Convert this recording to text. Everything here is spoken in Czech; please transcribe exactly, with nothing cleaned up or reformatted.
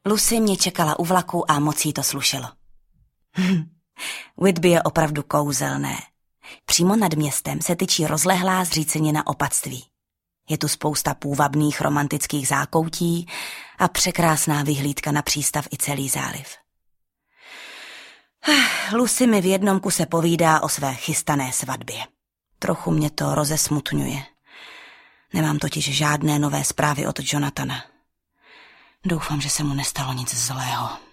Lucy mě čekala u vlaku a moc jí to slušelo. Whitby je opravdu kouzelné. Přímo nad městem se tyčí rozlehlá zřícenina opatství. Je tu spousta půvabných romantických zákoutí a překrásná vyhlídka na přístav i celý záliv. Lucy mi v jednom kuse povídá o své chystané svatbě. Trochu mě to rozesmutňuje. Nemám totiž žádné nové zprávy od Jonathana. Doufám, že se mu nestalo nic zlého.